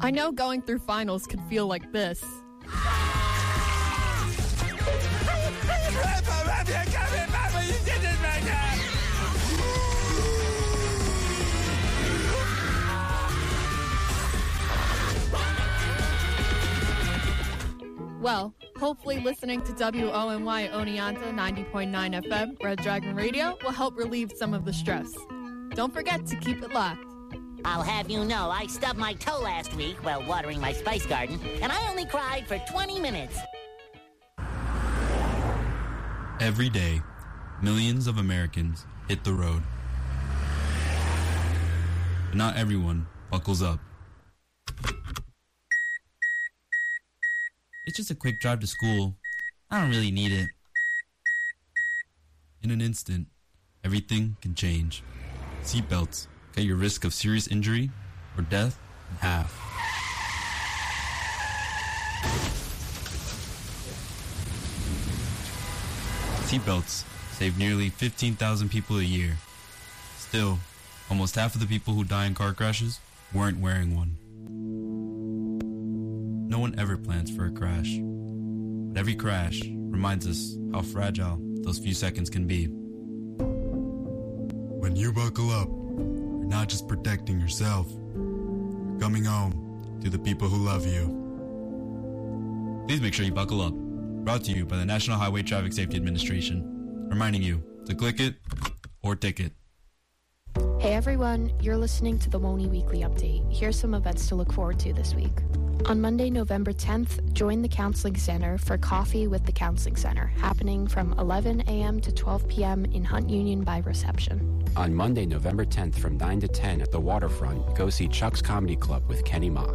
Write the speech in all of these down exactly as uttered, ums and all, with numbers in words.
I know going through finals could feel like this. Well, hopefully listening to W O N Y Oneonta ninety point nine F M, Red Dragon Radio, will help relieve some of the stress. Don't forget to keep it locked. I'll have you know, I stubbed my toe last week while watering my spice garden, and I only cried for twenty minutes. Every day, millions of Americans hit the road. But not everyone buckles up. It's just a quick drive to school. I don't really need it. In an instant, everything can change. Seatbelts cut your risk of serious injury or death in half. Seatbelts save nearly fifteen thousand people a year. Still, almost half of the people who die in car crashes weren't wearing one. No one ever plans for a crash, but every crash reminds us how fragile those few seconds can be. When you buckle up, you're not just protecting yourself, you're coming home to the people who love you. Please make sure you buckle up. Brought to you by the National Highway Traffic Safety Administration, reminding you to click it or ticket. Hey everyone, you're listening to the WONY Weekly Update. Here's some events to look forward to this week. On Monday, November tenth, join the Counseling Center for Coffee with the Counseling Center, happening from eleven a.m. to twelve p.m. in Hunt Union by reception. On Monday, November tenth, from nine to ten at the Waterfront, go see Chuck's Comedy Club with Kenny Mock.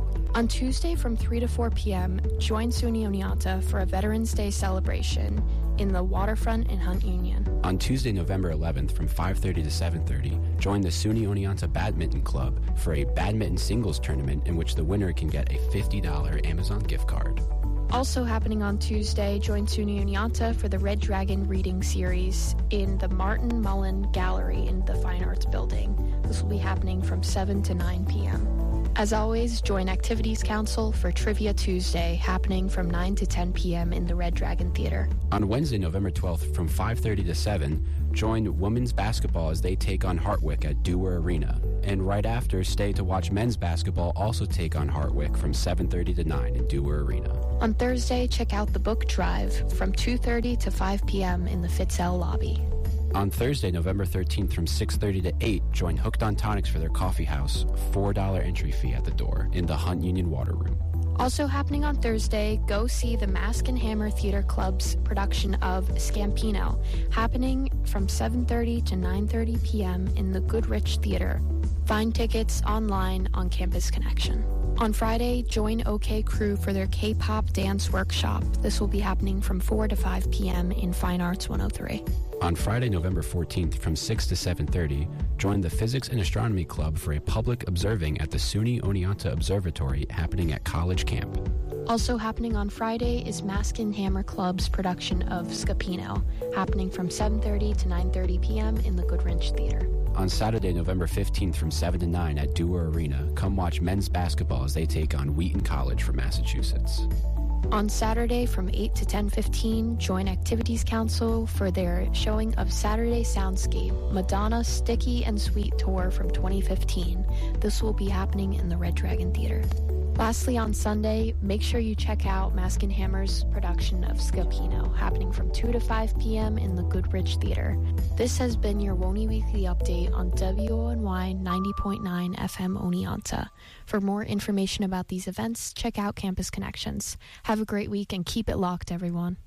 On Tuesday from three to four p.m., join SUNY Oneonta for a Veterans Day celebration in the Waterfront in Hunt Union. On Tuesday, November eleventh, from five thirty to seven thirty, join the SUNY Oneonta Badminton Club for a badminton singles tournament in which the winner can get a fifty dollars Amazon gift card. Also happening on Tuesday, join SUNY Oneonta for the Red Dragon reading series in the Martin Mullen Gallery in the Fine Arts Building. This will be happening from seven to nine p.m. As always, join Activities Council for Trivia Tuesday, happening from nine to ten p.m. in the Red Dragon Theater. On Wednesday, November twelfth, from five thirty to seven, join women's basketball as they take on Hartwick at Dewar Arena. And right after, stay to watch men's basketball also take on Hartwick from seven thirty to nine in Dewar Arena. On Thursday, check out the Book Drive from two thirty to five p.m. in the Fitzell lobby. On Thursday, November thirteenth, from six thirty to eight, join Hooked on Tonics for their coffee house, four dollars entry fee at the door, in the Hunt Union Water Room. Also happening on Thursday, go see the Mask and Hammer Theater Club's production of Scampino, happening from seven thirty to nine thirty p.m. in the Goodrich Theater. Find tickets online on Campus Connection. On Friday, join OK Crew for their K-pop dance workshop. This will be happening from four to five p.m. in Fine Arts one oh three. On Friday, November fourteenth, from six to seven thirty, join the Physics and Astronomy Club for a public observing at the SUNY Oneonta Observatory happening at College Camp. Also happening on Friday is Mask and Hammer Club's production of Scapino, happening from seven thirty to nine thirty p.m. in the Goodrich Theater. On Saturday, November fifteenth, from seven to nine at Dewar Arena, come watch men's basketball as they take on Wheaton College from Massachusetts. On Saturday from eight to ten fifteen, join Activities Council for their showing of Saturday Soundscape, Madonna Sticky and Sweet Tour from twenty fifteen. This will be happening in the Red Dragon Theater. Lastly, on Sunday, make sure you check out Mask and Hammer's production of Scapino, happening from two to five p.m. in the Goodrich Theater. This has been your WONY Weekly Update on W O N Y ninety point nine F M Oneonta. For more information about these events, check out Campus Connections. Have a great week and keep it locked, everyone.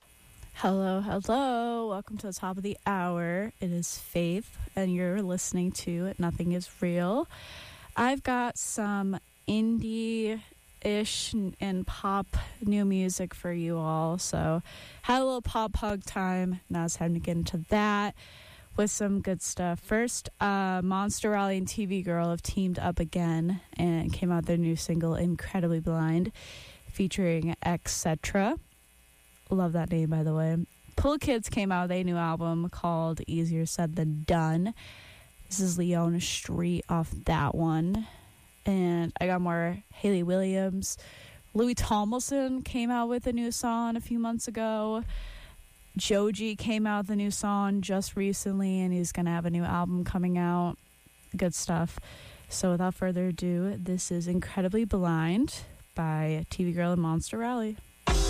Hello, hello. Welcome to the top of the hour. It is Faith, and you're listening to Nothing Is Real. I've got some indie-ish and pop new music for you all. So had a little pop hug time. Now it's time to get into that with some good stuff. First, uh, Monster Rally and T V Girl have teamed up again and came out their new single, Incredibly Blind, featuring et cetera. Love that name, by the way. Pull Kids came out with a new album called Easier Said Than Done. This is Leona Street off that one. And I got more Hayley Williams. Louis Tomlinson came out with a new song a few months ago. Joji came out with a new song just recently, and he's going to have a new album coming out. Good stuff. So without further ado, this is Incredibly Blind by T V Girl and Monster Rally.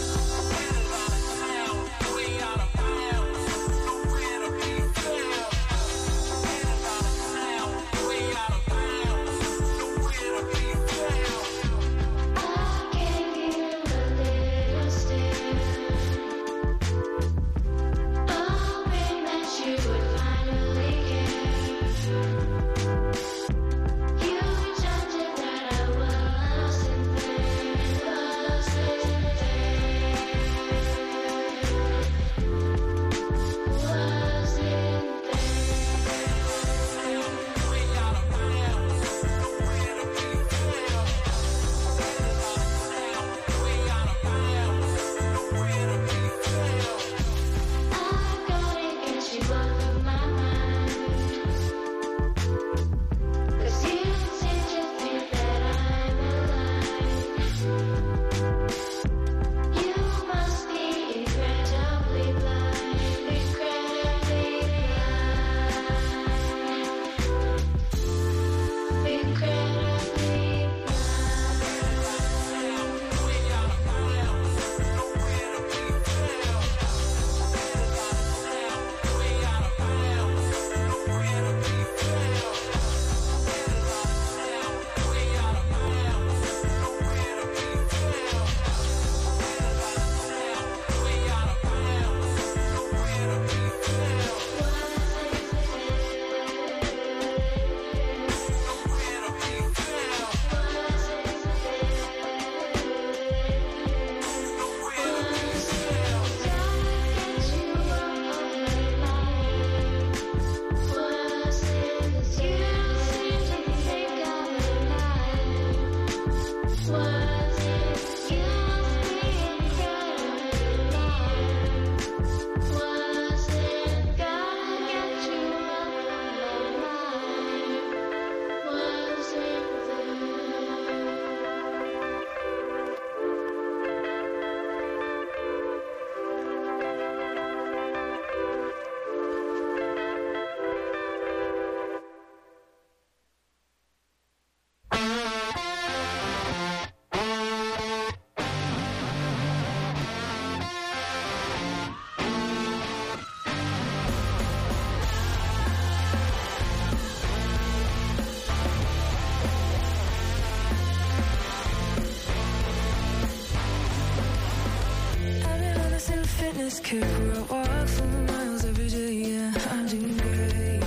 Kick where I walk for miles every day, yeah, I'm doing great.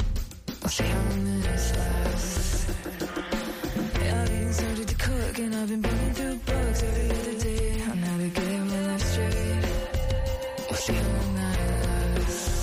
I'll see how minutes last. Yeah, I've even started to cook and I've been burning through books every other day on how to get my life straight. We'll see how long that lasts.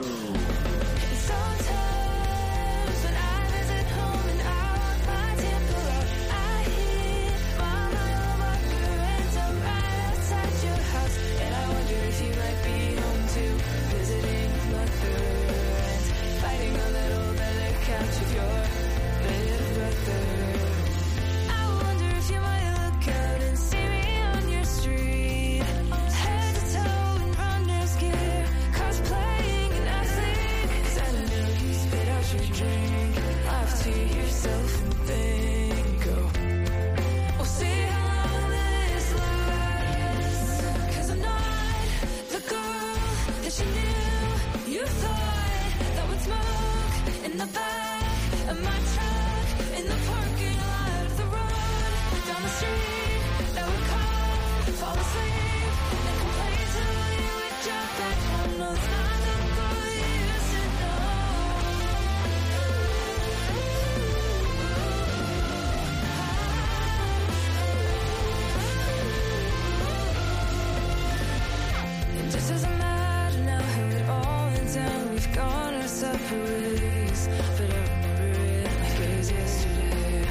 Sometimes when I visit home and I walk my temple out, I hear Mama on my parents are right outside your house, and I wonder if you might be home too, visiting with my parents, fighting on that old leather couch with your little brother. I wonder if you might look out and see me on your street, head to toe in runner's gear, cosplaying an athlete. 'Cause I know you spit out your drink, laugh to yourself and think, oh, we'll see how long this lasts. 'Cause I'm not the girl that you knew. You thought that would smoke in the back of my truck, in the parking lot of the road down the street, that would call, fall asleep, and complain till you would drop back home. No, it's not the girl you used to know. It just doesn't matter now how it all went down. We've gone our separate ways, but I remember it like it was yesterday.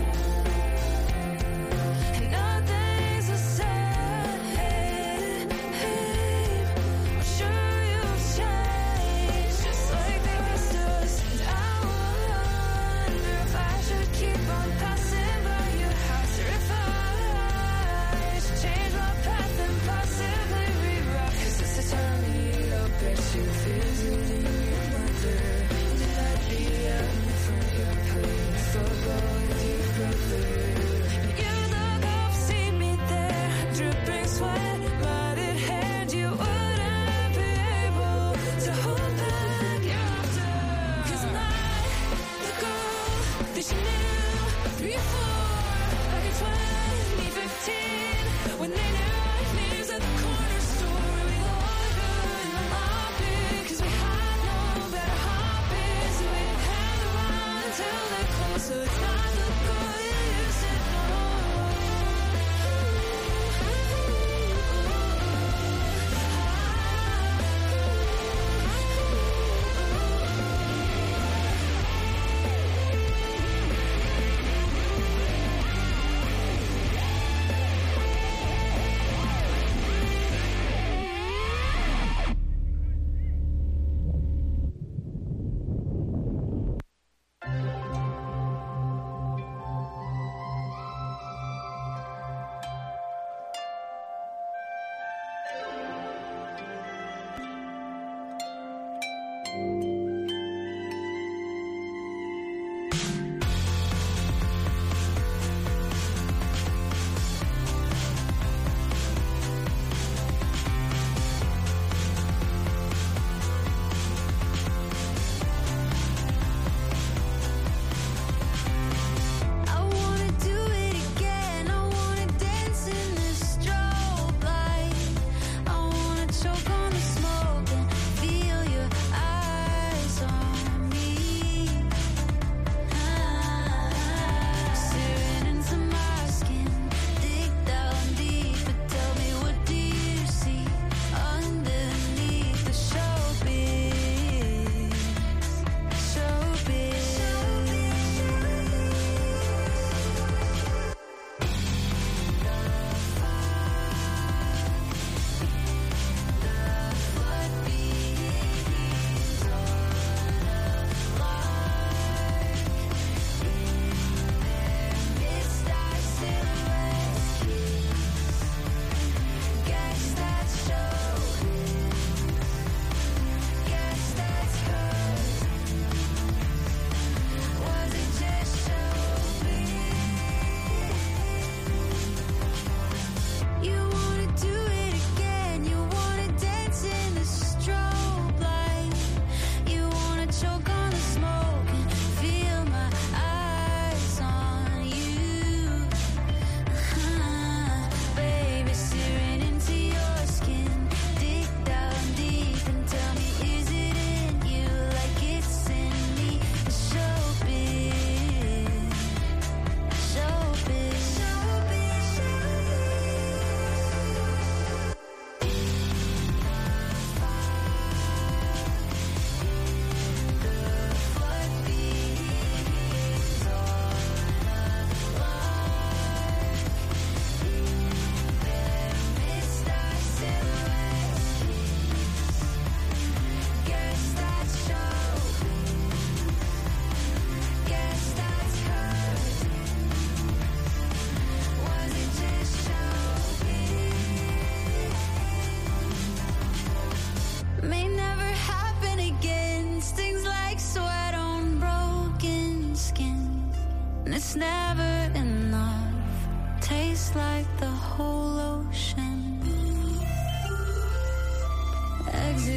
And nothing's the same. I'm sure you've changed, just like the rest of us. And I wonder if I should keep on passing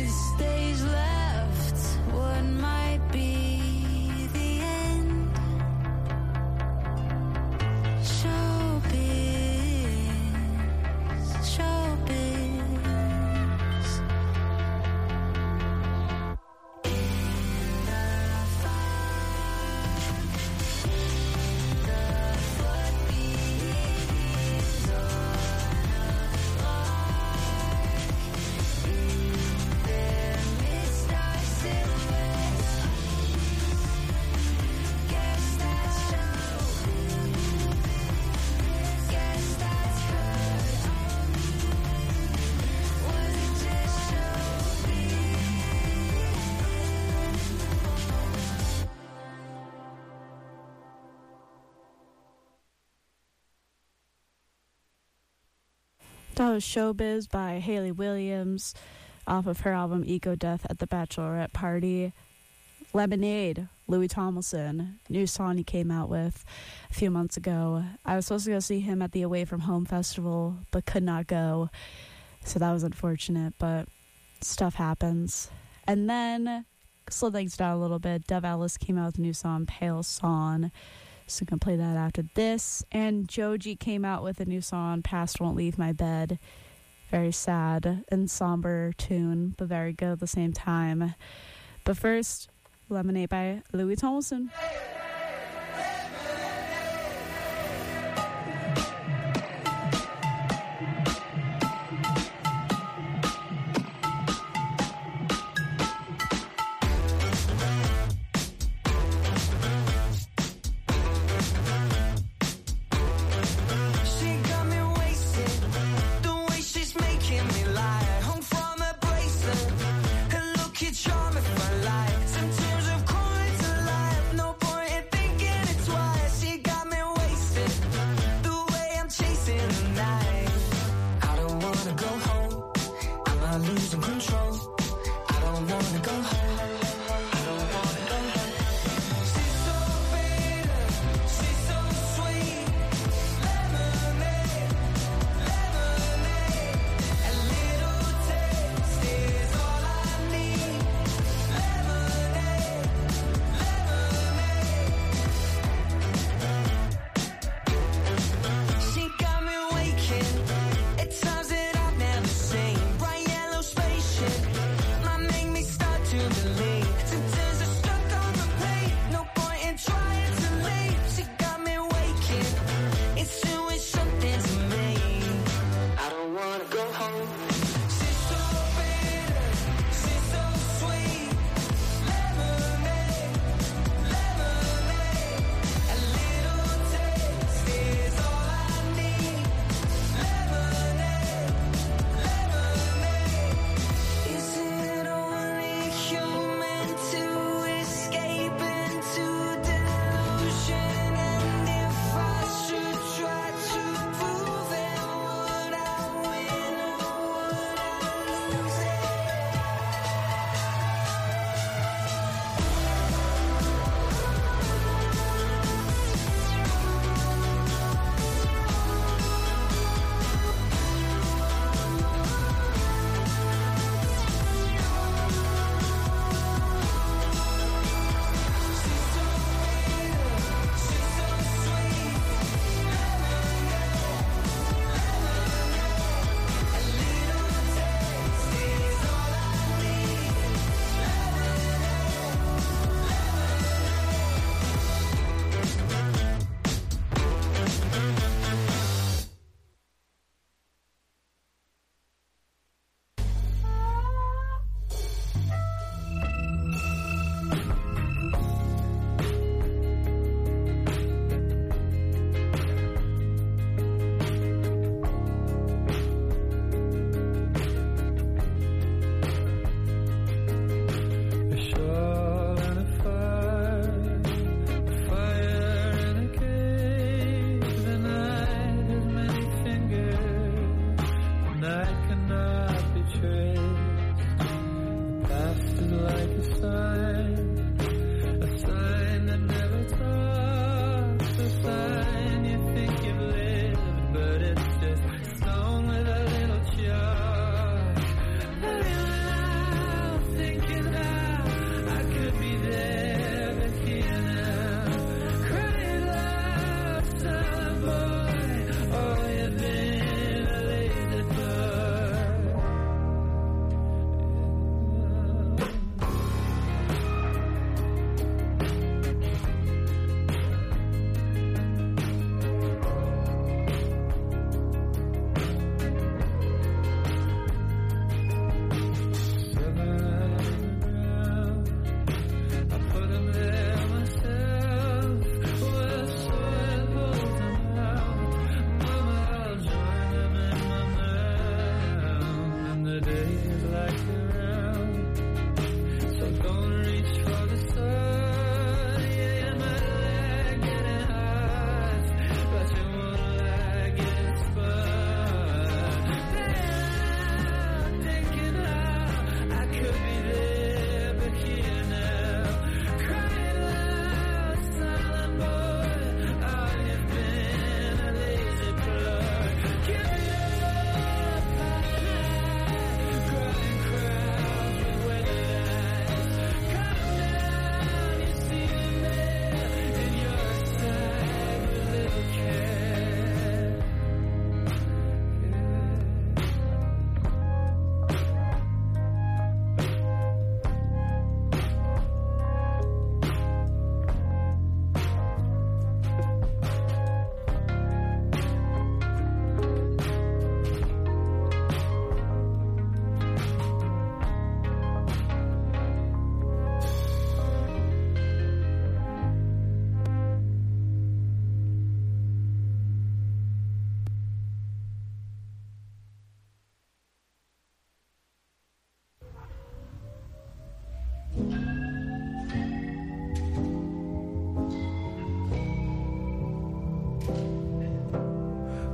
stage left, what might be the end? Showbiz, showbiz. In the fire, the foot beats on a there mist our silhouettes. Guess that's showbiz. Guess that's hurt. Was it just showbiz? That was Showbiz by Hayley Williams off of her album Eco Death at the Bachelorette Party. Lemonade, Louis Tomlinson, new song he came out with a few months ago. I was supposed to go see him at the Away From Home Festival, but could not go. So that was unfortunate, but stuff happens. And then, slow things down a little bit, Dove Ellis came out with a new song, Pale Song. So we can play that after this. And Joji came out with a new song, Past Won't Leave My Bed. Very sad and somber tune, but very good at the same time. But first, Lemonade by Louis Tomlinson. She got me wasted, the way she's making me lie. Hung from a bracelet, her look hit charming for life. Sometimes I've called to life, no point in thinking it twice. She got me wasted, the way I'm chasing the night. I don't wanna go home, I'm not losing control. I don't wanna go home, I don't wanna go home. She's so bitter, she's so sweet. Lemonade, lemonade, a little taste is all I need.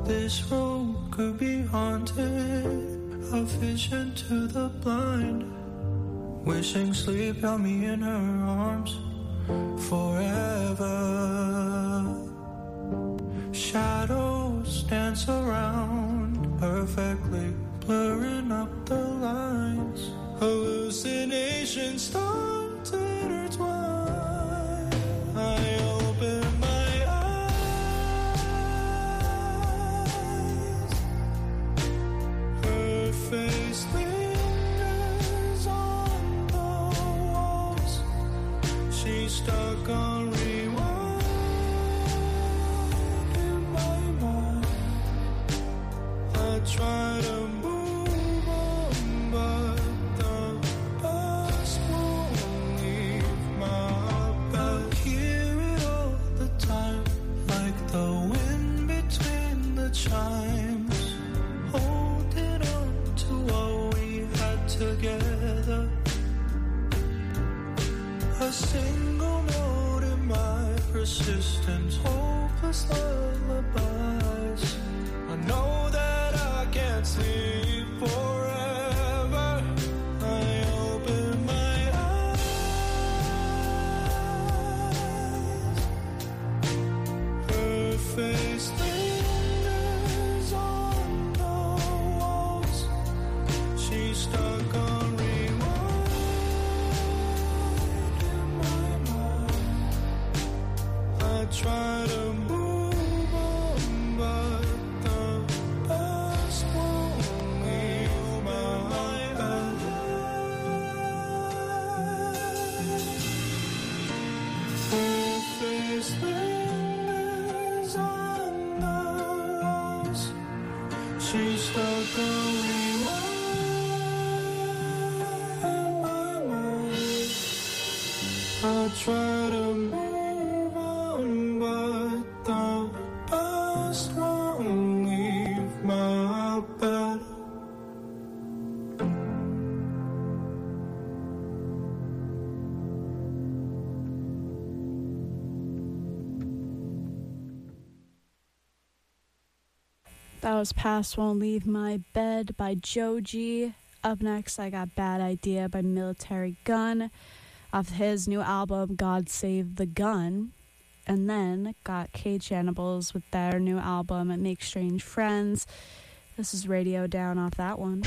this road could be haunted. A vision to the blind, wishing sleep held me in her arms forever. Shadows dance around, perfectly blurring up the lines. Hallucinations start to intertwine. I open my eyes. Her face lingers on the walls. She's stuck on rewind in my mind. I try to move on, but the past won't leave my bed. Hear it all the time, like the wind between the chimes. Holding on to what we had together. A single note in my persistence, hopeless lullabies. I know that I can't sleep forever. I open my eyes. Her face lingers on the walls. She's stuck on rewind in my mind. I try to move on, but the past won't leave my bed. Her face lingers on the walls. She's stuck on rewind in my mind. I try to move on, but the past won't leave my bed. That was Past Won't Leave My Bed by Joji. Up next, I got Bad Idea by Military Gun off his new album, God Save the Gun. And then got Cage Cannibals with their new album, Make Strange Friends. This is Radio Down off that one.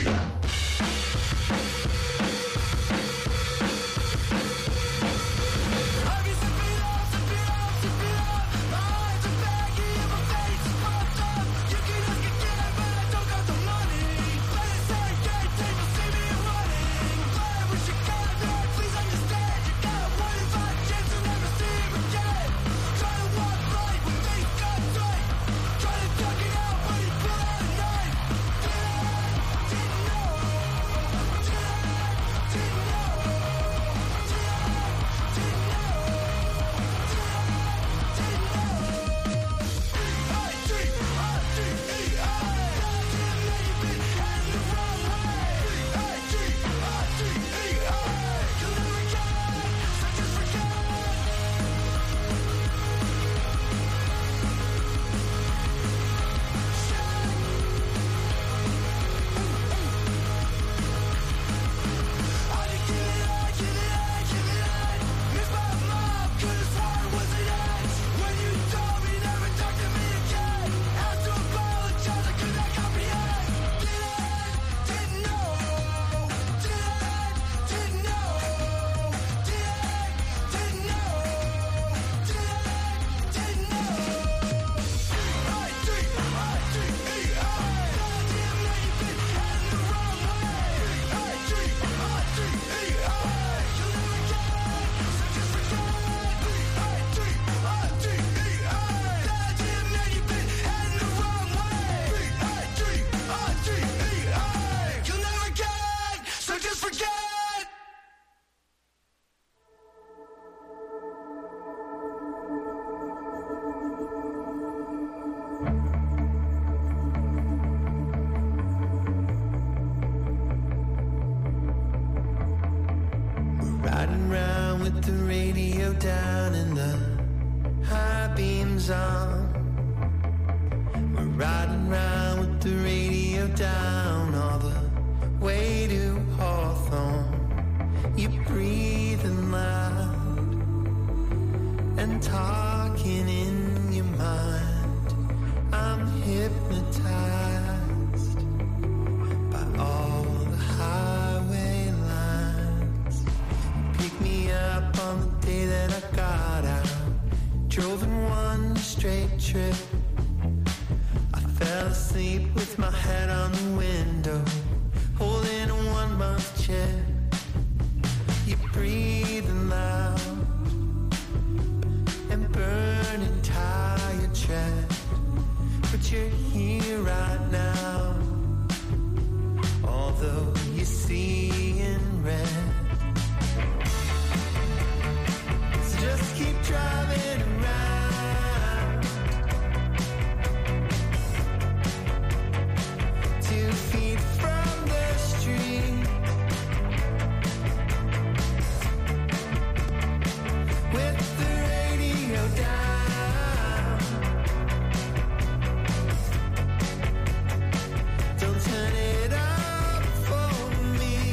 down and the high beams on. We're riding round with the radio down all the way to Hawthorne. You're breathing loud and talking in your mind. I'm hypnotized by all the highway lines. Pick me up on the day that I got out, drove in one straight trip. I fell asleep with my head on the window, holding a one month chip. You're breathing loud and burning tire tread, but you're here right now, although you see in red. So just keep driving around, two feet from the street, with the radio down. Don't turn it up for me.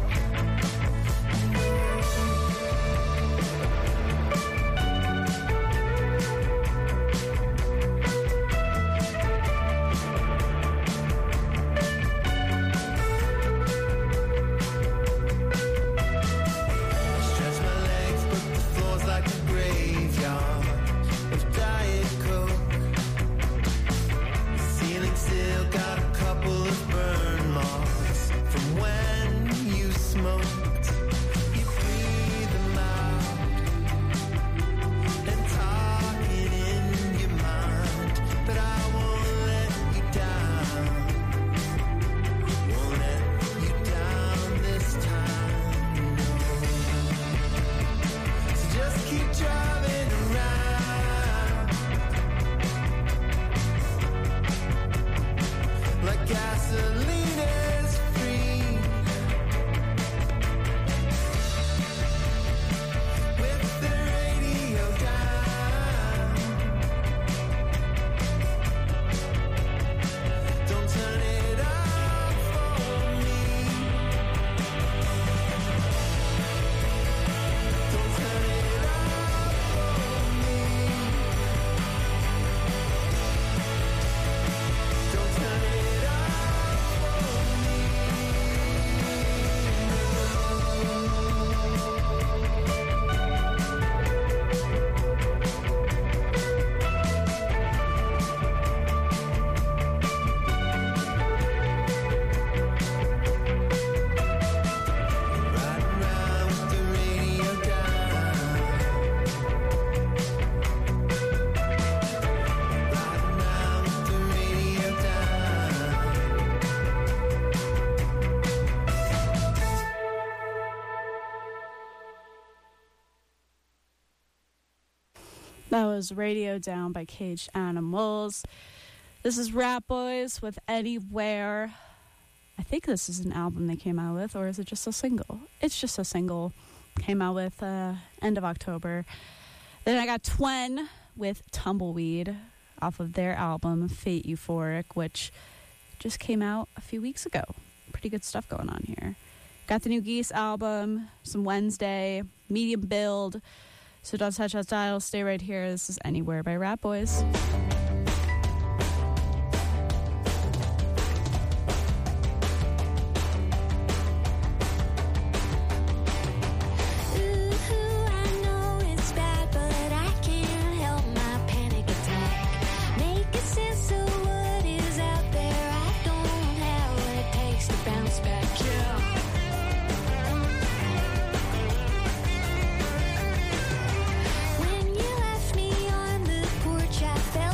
Stretch my legs, but the floor's like a graveyard of Diet Coke. The ceiling still got a couple of burn marks from when you smoked. You breathing loud and talking in your mind, but I won't let you down. Won't let you down this time, no. So just keep driving around like gasoline is free, with the radio down. Don't turn it up for me. Don't turn it up for me. Don't turn it up for me. Riding round with the radio down. Riding round with the radio down. That was Radio Down by Caged Animals. This is Rat Boys with Anywhere. I think this is an album they came out with, or is it just a single? It's just a single. Came out with uh, end of October. Then I got Twen with Tumbleweed off of their album Fate Euphoric, which just came out a few weeks ago. Pretty good stuff going on here. Got the new Geese album, some Wednesday, medium build. So don't touch that dial. Stay right here. This is Anywhere by Rat Boys. Ooh, I know it's bad, but I can't help my panic attack. Make sense of what is out there. I don't have what it takes to bounce back. Yeah. When you left me on the porch, I felt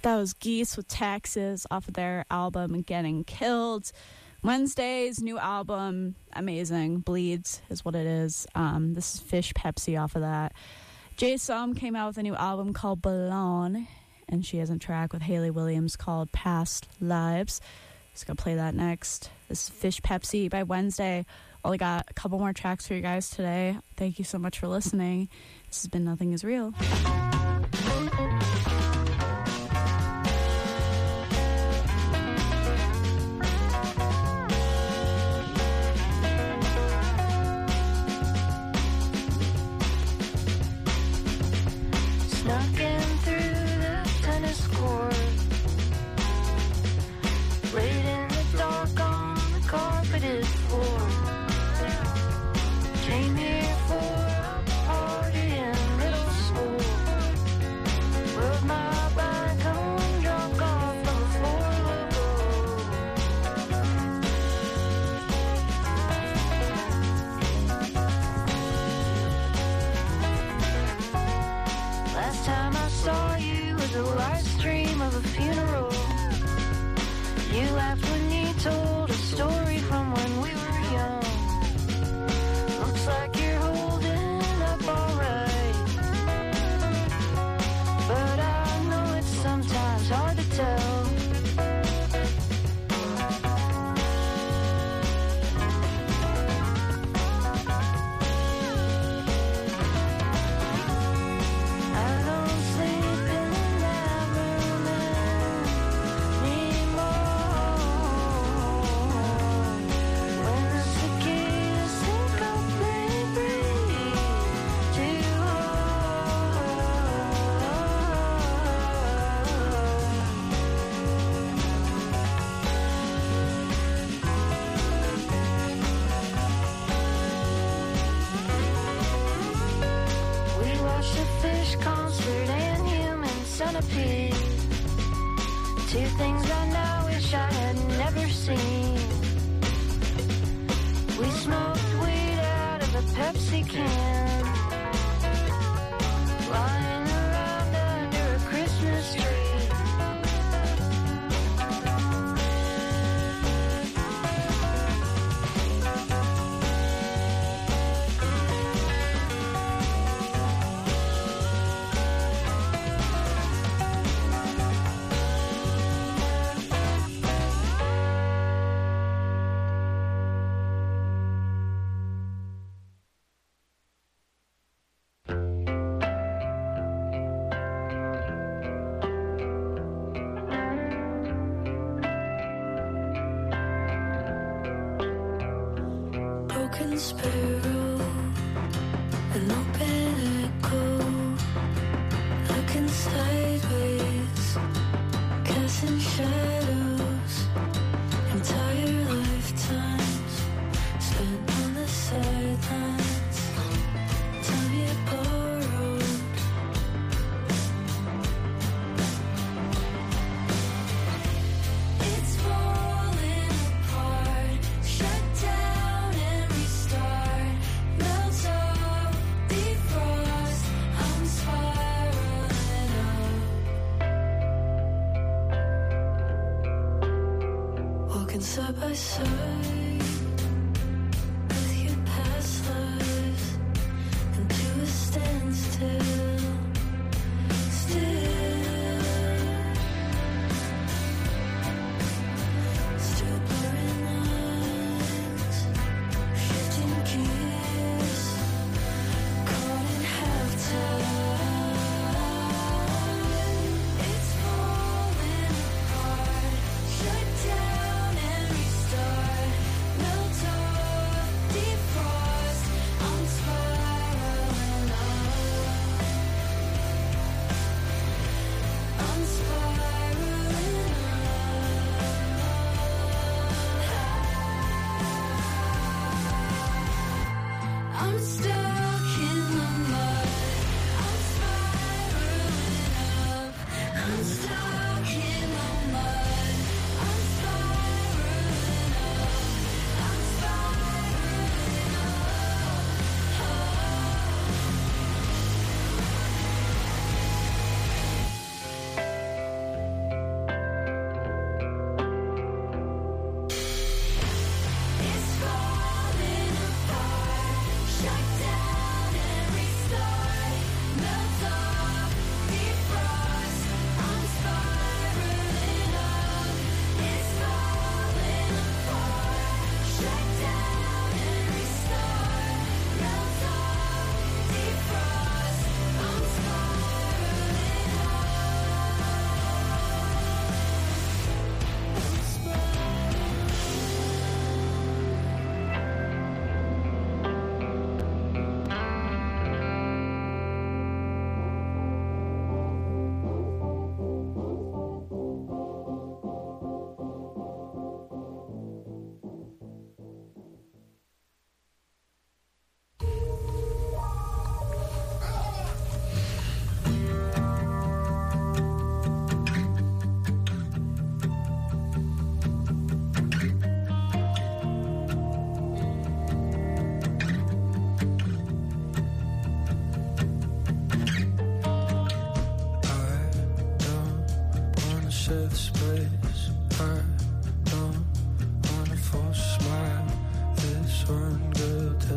That was Geese with Taxes off of their album Getting Killed. Wednesday's new album, amazing. Bleeds is what it is. Um, this is Fish Pepsi off of that. Jay Som came out with a new album called Balloon, and she has a track with Hayley Williams called Past Lives. Just gonna play that next. This is Fish Pepsi by Wednesday. Only got a couple more tracks for you guys today. Thank you so much for listening. This has been Nothing Is Real. Snuck in through the tennis court, laid in the dark on the carpeted floor. Came here for a party in middle school. Rode my bike home drunk off of a four-wheel Last time I saw you was a live stream of a funeral. You laughed when you told a story from when we were young. Looks like you're holding up alright, but I know it's sometimes hard to tell. I don't sleep in that room anymore. When the cicadas think I'll play breathe too hard. We watched a fish concert and Human Centipede. Two things I now wish I had never seen. We smoked weed out of a Pepsi can, lying around under a Christmas tree. Broken sparrow, an open echo, looking sideways, casting shadows, entire lifetimes spent on the sidelines, time you borrowed. It's falling apart, shut down and restart, melts off, defrost, I'm spiraling up. Walking side by side with your past lives into a standstill, still. Still blurring lines, shifting gears, caught in halftime. It's falling apart, shut down and restart, melt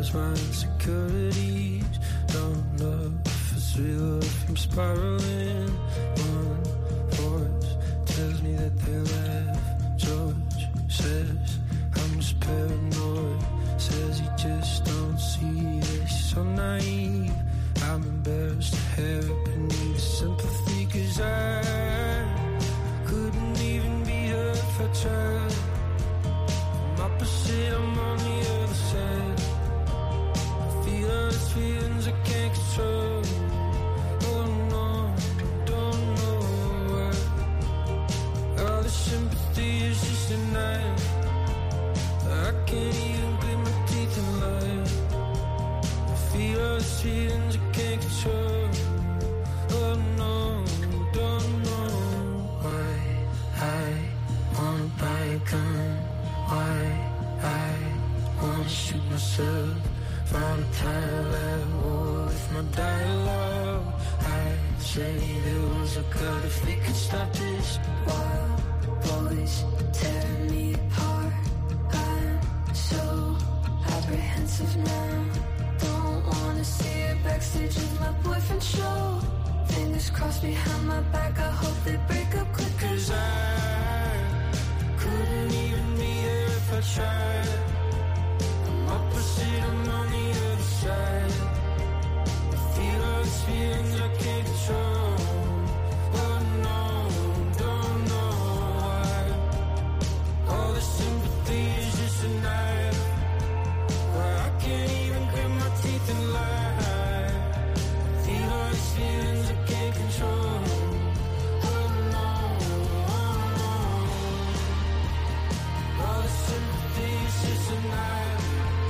Lost my insecurities. Don't know if it's real or if I'm spiraling. One voice tells me that they laugh. George says I'm just paranoid. Says he just don't see that she's so naive. I'm embarrassed to have it, but need sympathy. Cause I couldn't even be her if I tried. I'm opposite, I'm on the other side. I feel those feelings I can't control. Oh no, don't know why. All the sympathy is just denial. I can't even grit my teeth and lie. I feel those feelings I can't control. Oh no, don't know why I wanna buy a gun. Why I wanna shoot myself. Found a time at war with my dialogue. I say there was a God if they could stop this. Wild boys tearing me apart. I'm so apprehensive now. Don't wanna see it backstage with my boyfriend show. Fingers crossed behind my back. I hope they break up quick. Cause I couldn't even be there if I tried. I'm opposite, I'm on the other side. I feel all these feelings I can't control. Oh no, don't know why. All the sympathy is just a knife. Why I can't even grit my teeth and lie. Feel all these feelings I can't control. Oh no, oh no. All the sympathy is just a knife.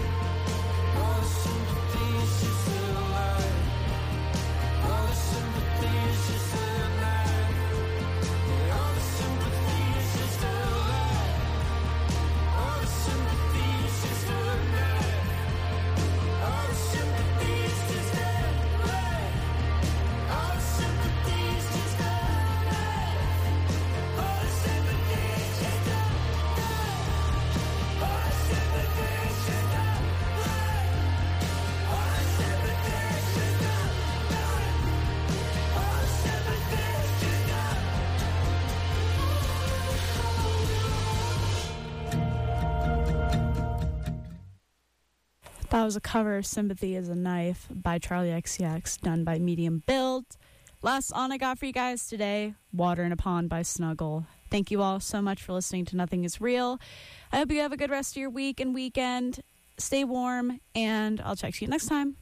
All the sympathy is just a lie. All the sympathy is just a lie. Yeah, all the sympathy is just a lie. All the sympathy is just a lie. All the sympathy is just a lie. All the sympathy is just a lie. All the sympathy is just a lie. All the sympathy is just a lie. All the sympathy is just a lie. All the sympathy is just a That was a cover of Sympathy is a Knife by Charlie X C X, done by Medium Build. Last song I got for you guys today, Water in a Pond by Snuggle. Thank you all so much for listening to Nothing is Real. I hope you have a good rest of your week and weekend. Stay warm, and I'll check to you next time.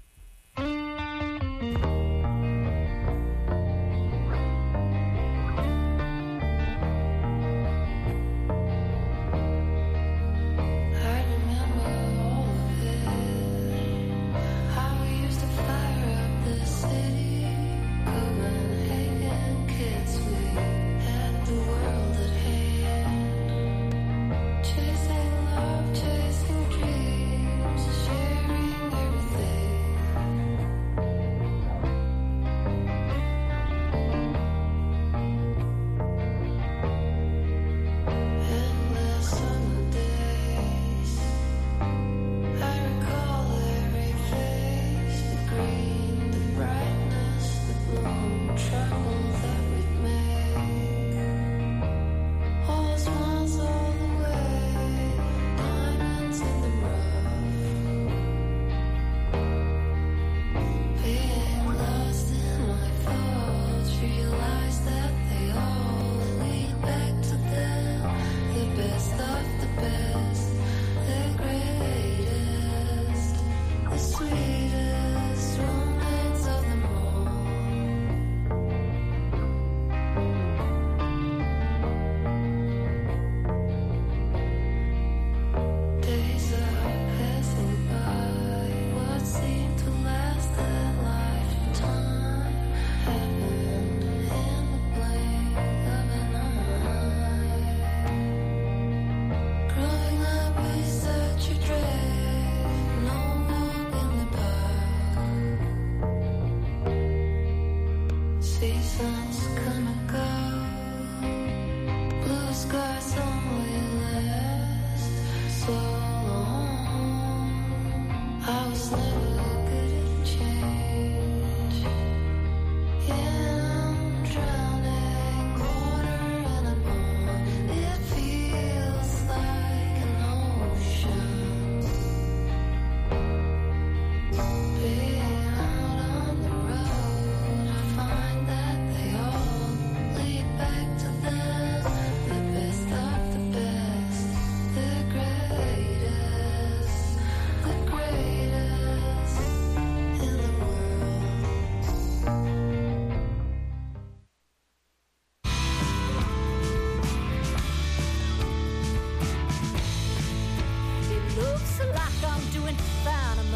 I remember all of it. How we used to fire up the city. Copenhagen kids, we had the world at hand. Chasing love, chasing dreams, sharing everything.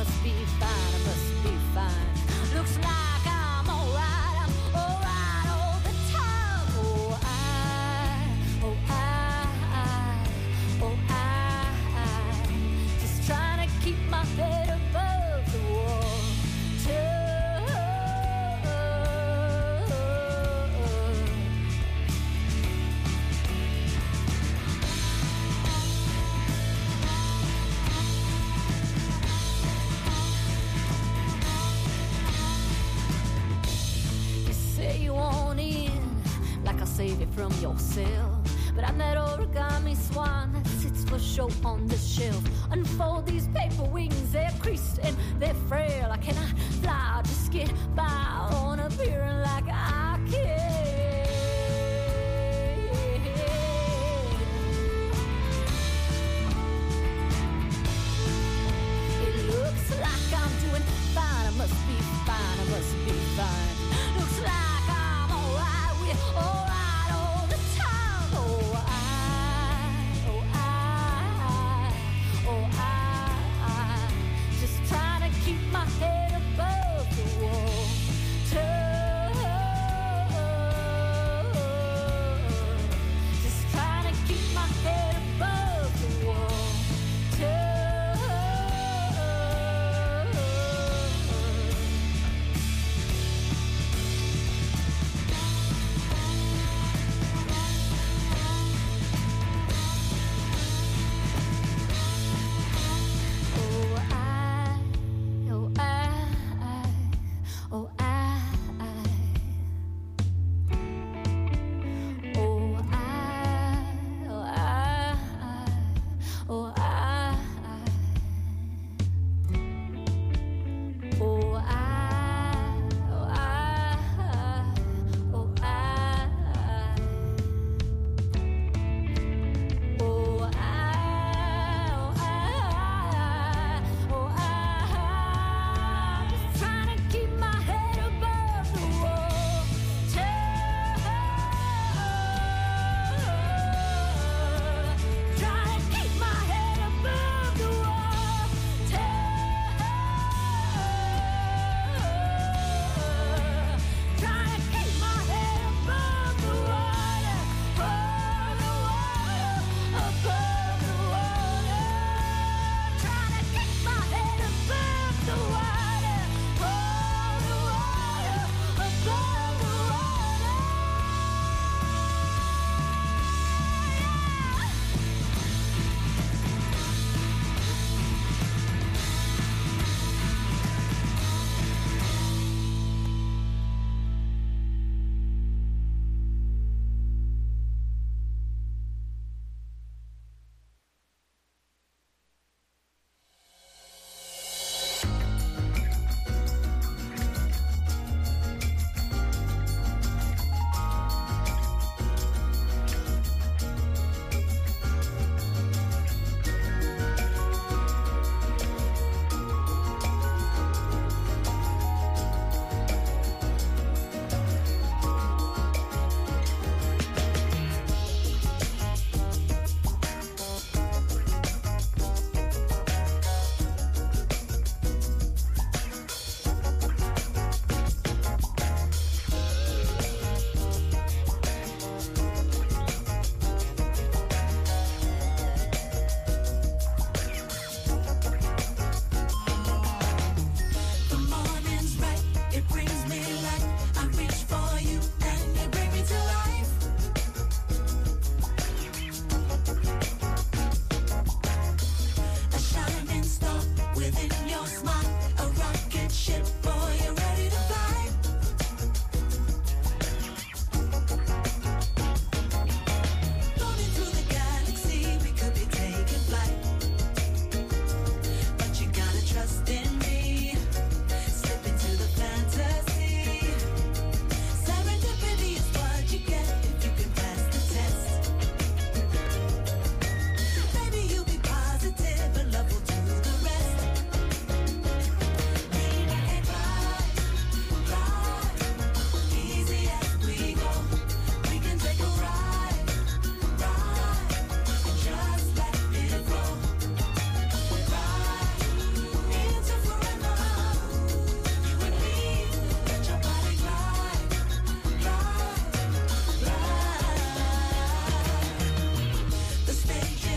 must be fine, I must be fine. Looks like I'm alright, I'm alright all the time. Oh, I, oh, I, oh, I, just trying to keep my head above the water. You say you want in, like I'll save you from yourself. But I'm that origami swan that sits for show on the shelf. Unfold these paper wings, they're creased and they're frail. I cannot fly, I'll just get by on appearing like I can. It looks like I'm doing fine, I must be fine, I must be fine. Looks like I'm alright, we're alright all the time. Oh, I, oh, I,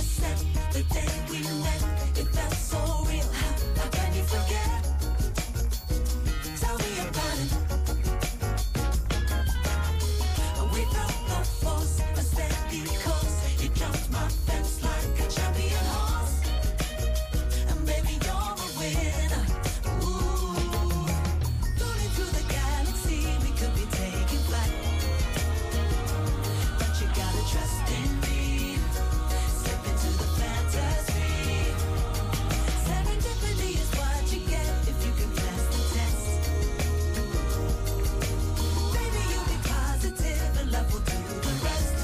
said the day we met, it felt so real. How, how can you forget? Tell me about it. We felt the force, a steady course. You jumped my fence like a champion horse. And baby, you're a winner. Ooh. Going through the galaxy, we could be taking flight. But you gotta trust in me. Step into the fantasy. Serendipity is what you get if you can pass the test. Baby, you'll be positive and love will do the rest.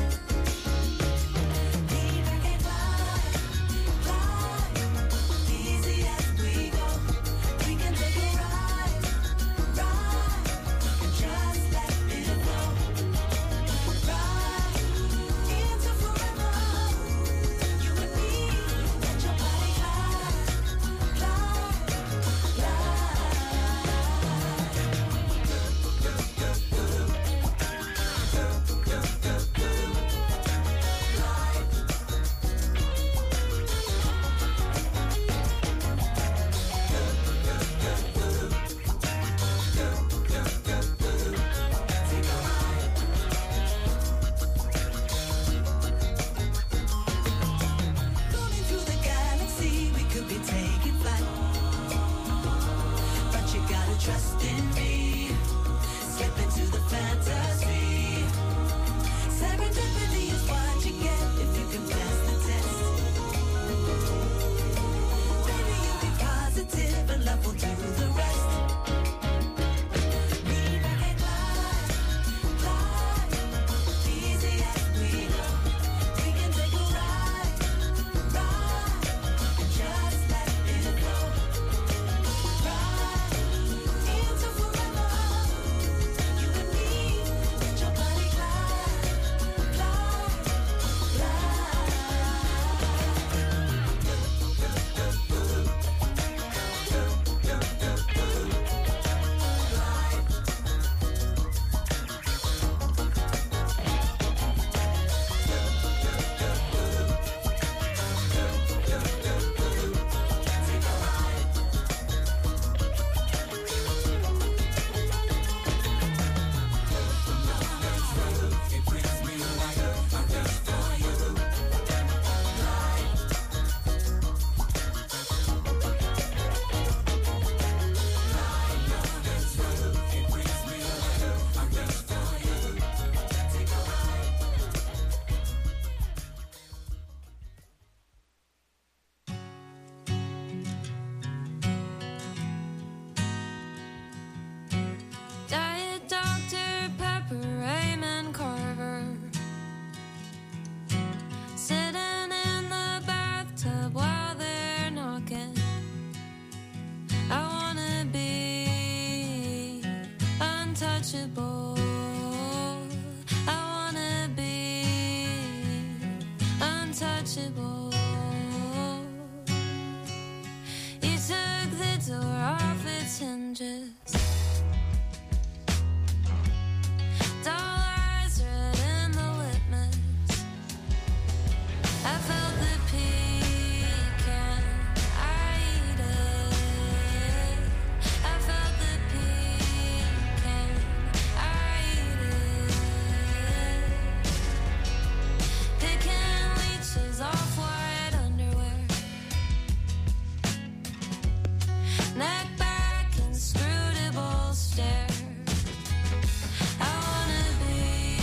Lean back and glide, glide, easy as we go. We can take a ride, ride, and just let it flow. Ride into forever, you and me. Let your body glide, glide, Going through the galaxy, we could be taking flight. But you gotta trust in me. Step into the fantasy. Serendipity is what you get if you can pass the test. Baby, you'll be positive and love will do the rest. Lean back and glide, glide, easy as we go. We can take a ride, ride, and just let it flow. Ride into forever, you and me. Let your body glide, glide, Diet Doctor Pepper, Raymond Carver, sitting in the bathtub while they're knocking. I wanna be untouchable. I wanna be untouchable. You took the door off its hinges. Dollars red in the litmus. I felt the pecan. I eat it. I felt the pecan. I eat it. Picking leeches off white underwear. Neck back, inscrutable stare. I wanna be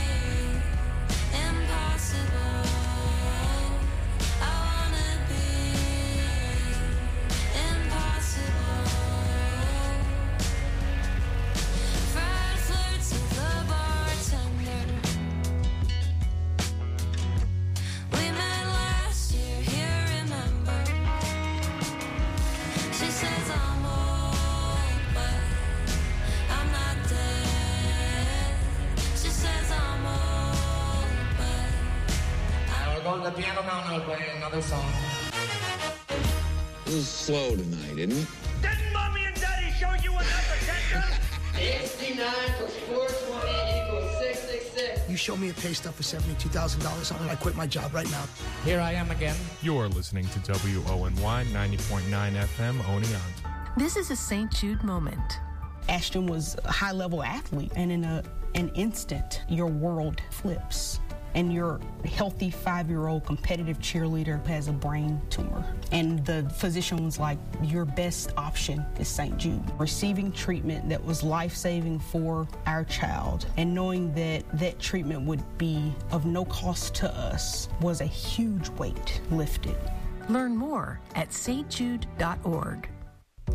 impossible. I wanna be impossible. Fried flirts with the bartender. We met last year, here, remember? She says I'm old, but I'm not dead. She says I'm old, but Uh, we're going to the piano now and I'll play another song. This is slow tonight, isn't it? Didn't mommy and daddy show you enough attention? sixty-nine plus four twenty equals six six six. You show me a pay stub for seventy-two thousand dollars on it, I quit my job right now. Here I am again. You're listening to W O N Y ninety point nine F M Oneonta. This is a Saint Jude moment. Ashton was a high-level athlete, and in a, an instant, your world flips. And your healthy five-year-old competitive cheerleader has a brain tumor. And the physician was like, your best option is Saint Jude. Receiving treatment that was life-saving for our child and knowing that that treatment would be of no cost to us was a huge weight lifted. Learn more at s t jude dot org.